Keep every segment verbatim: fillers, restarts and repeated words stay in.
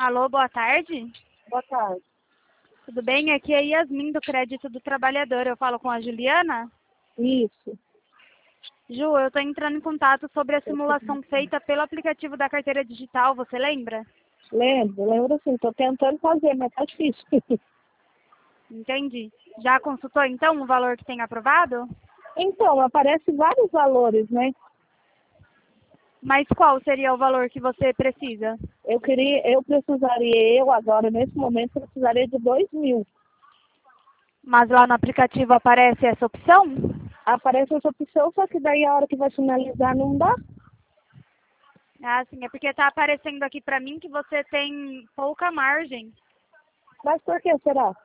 Alô, boa tarde. Boa tarde. Tudo bem? Aqui é Yasmin do Crédito do Trabalhador. Eu falo com a Juliana? Isso. Ju, eu estou entrando em contato sobre a simulação feita pelo aplicativo da carteira digital. Você lembra? Lembro, lembro sim. Estou tentando fazer, mas tá difícil. Entendi. Já consultou então o valor que tem aprovado? Então, aparece vários valores, né? Mas qual seria o valor que você precisa? Eu queria, eu precisaria, eu agora, nesse momento, precisaria de dois mil. Mas lá no aplicativo aparece essa opção? Aparece essa opção, só que daí a hora que vai finalizar não dá. Ah, sim. É porque está aparecendo aqui para mim que você tem pouca margem. Mas por que será?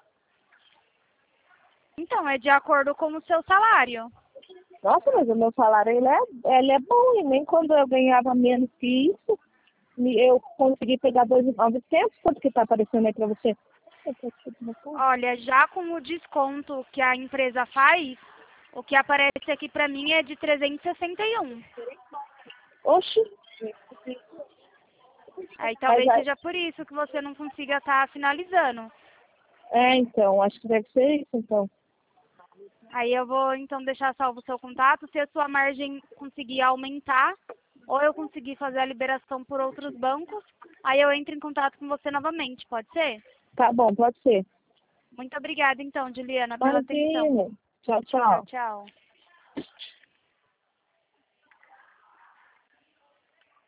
Então, é de acordo com o seu salário. Nossa, mas o meu salário, ele é, ele é bom, e nem quando eu ganhava menos que isso, eu consegui pegar dois mil e novecentos, quanto que tá aparecendo aí pra você? Olha, já com o desconto que a empresa faz, o que aparece aqui para mim é de trezentos e sessenta e um. Oxi, Aí mas talvez aí, seja por isso que você não consiga estar finalizando. é, então, acho que deve ser isso, então. Aí eu vou então deixar salvo o seu contato. Se a sua margem conseguir aumentar, ou eu conseguir fazer a liberação por outros bancos, aí eu entro em contato com você novamente, pode ser? Tá bom, pode ser. Muito obrigada então, Juliana, pela atenção. Imagina. Tchau, Tchau, tchau. tchau.